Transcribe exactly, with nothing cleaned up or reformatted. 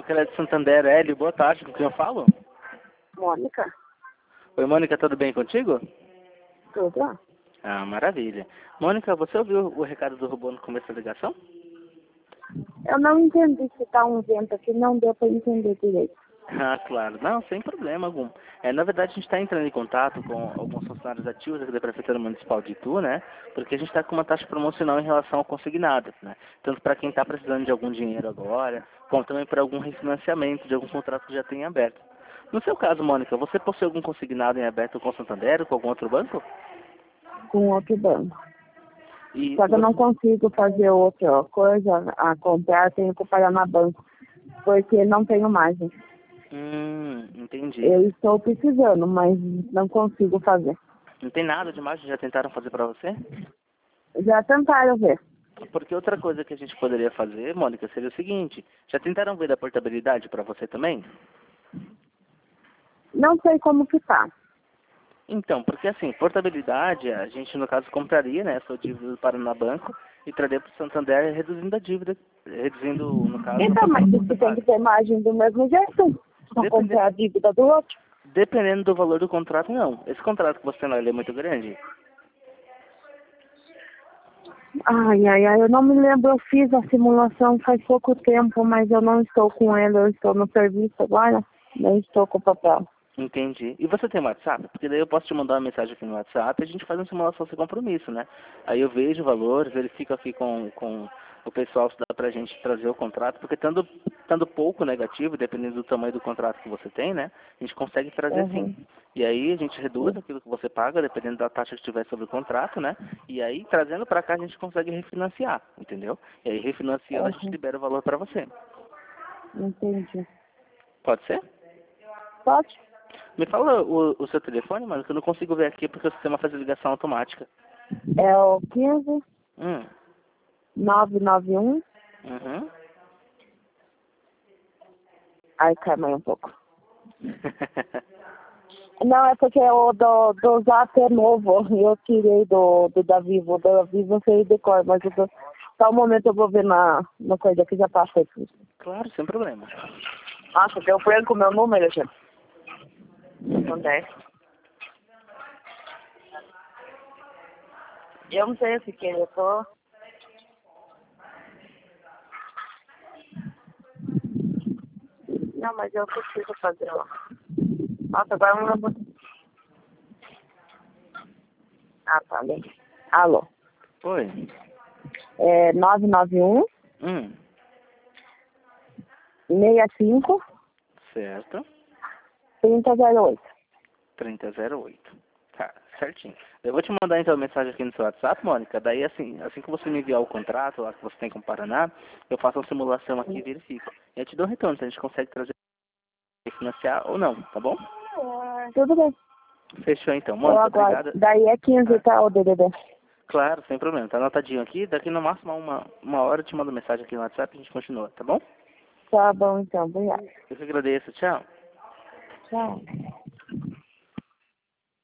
que ela é de Santander, Hélio. Boa tarde, com quem eu falo? Mônica. Oi, Mônica, tudo bem contigo? Tudo? Ah, maravilha. Mônica, você ouviu o recado do robô no começo da ligação? Eu não entendi se tá um vento aqui, não deu para entender direito. Ah, claro. Não, sem problema algum. É, na verdade, a gente está entrando em contato com alguns funcionários ativos aqui da Prefeitura Municipal de Itu, né? Porque a gente está com uma taxa promocional em relação ao consignado, né? Tanto para quem está precisando de algum dinheiro agora, como também para algum refinanciamento de algum contrato que já tem aberto. No seu caso, Mônica, você possui algum consignado em aberto com o Santander ou com algum outro banco? Com outro banco. E Só que eu você... não consigo fazer outra coisa a comprar, tenho que pagar na banca, porque não tenho margem. Hum, entendi. Eu estou precisando, mas não consigo fazer. Não tem nada de mais que já tentaram fazer para você? Já tentaram ver. Porque outra coisa que a gente poderia fazer, Mônica, seria o seguinte: já tentaram ver da portabilidade para você também? Não sei como que tá. Então, porque assim, portabilidade, a gente no caso compraria, né, sua dívida do Paraná Banco e traria para o Santander reduzindo a dívida, reduzindo, no caso, a Então, mas que isso você tem que paga. ter margem do mesmo jeito. Não comprar a dívida do outro. Dependendo do valor do contrato, não. Esse contrato que você tem lá, ele é muito grande? Ai, ai, ai, eu não me lembro, eu fiz a simulação faz pouco tempo, mas eu não estou com ela, eu estou no serviço agora, nem estou com o papel. Entendi. E você tem WhatsApp? Porque daí eu posso te mandar uma mensagem aqui no WhatsApp e a gente faz uma simulação sem compromisso, né? Aí eu vejo o valor, verifico aqui com, com o pessoal se dá pra gente trazer o contrato, porque estando, estando pouco negativo, dependendo do tamanho do contrato que você tem, né? A gente consegue trazer Uhum. sim. E aí a gente reduz aquilo que você paga, dependendo da taxa que tiver sobre o contrato, né? E aí, trazendo pra cá, a gente consegue refinanciar, entendeu? E aí, refinanciando, a gente Uhum. libera o valor pra você. Entendi. Pode ser? Pode? Me fala o, o seu telefone, mano, que eu não consigo ver aqui porque o sistema faz a ligação automática. É o quinze, Hum. nove nove um. Uhum. Ai, calma aí um pouco. Não, é porque o do, do Zap é novo. Eu tirei do, do da Vivo. Da Vivo eu sei de cor, mas eu tô, tá um momento eu vou ver na, na coisa que já passei. Claro, sem problema. Nossa, deu branco o meu número, gente. Acontece. Eu não sei o que eu tô... Não, mas eu preciso fazer, ó. Nossa, agora eu não vou... Ah, tá, bem. Alô. Oi. É nove nove um, Hum. seis cinco, Certo. três zero zero oito. trinta zero oito. Tá, certinho. Eu vou te mandar então a mensagem aqui no seu WhatsApp, Mônica. Daí assim, assim que você me enviar o contrato lá que você tem com o Paraná, eu faço uma simulação aqui e verifico. E eu te dou um retorno se a gente consegue trazer financiar ou não, tá bom? Tudo bem. Fechou então. Eu Mônica, aguardo. obrigada. Daí é quinze, Ah, tá, o D D D? claro, sem problema. Tá anotadinho aqui. Daqui no máximo uma, uma hora eu te mando mensagem aqui no WhatsApp e a gente continua, tá bom? Tá bom, então. Obrigada. Eu que agradeço. Tchau. Tchau.